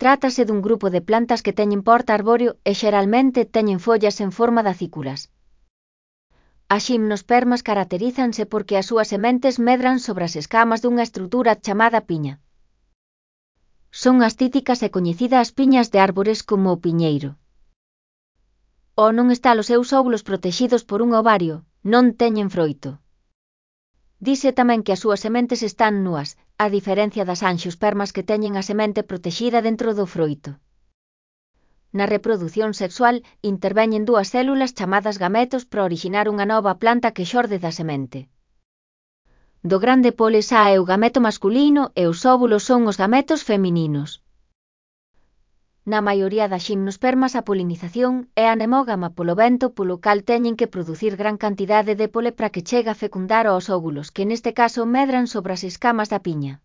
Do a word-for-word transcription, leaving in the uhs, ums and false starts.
Trátase dun grupo de plantas que teñen porte arbóreo e xeralmente teñen follas en forma de acículas. As ximnospermas caracterízanse porque as súas sementes medran sobre as escamas dunha estrutura chamada piña. Son as típicas e coñecidas piñas de árbores como o piñeiro. Ao non estar os seus óvulos protexidos por un ovario, non teñen froito. Dise tamén que as súas sementes están núas, a diferencia das anxiospermas que teñen a semente protexida dentro do froito. Na reprodución sexual interveñen dúas células chamadas gametos para orixinar unha nova planta que xorde da semente. Do grande pole sae o gameto masculino e os óvulos son os gametos femininos. Na maioría das ximnospermas a polinización é anemógama polo vento polo cal teñen que producir gran cantidade de pole para que chegue a fecundar aos óvulos que neste caso medran sobre as escamas da piña.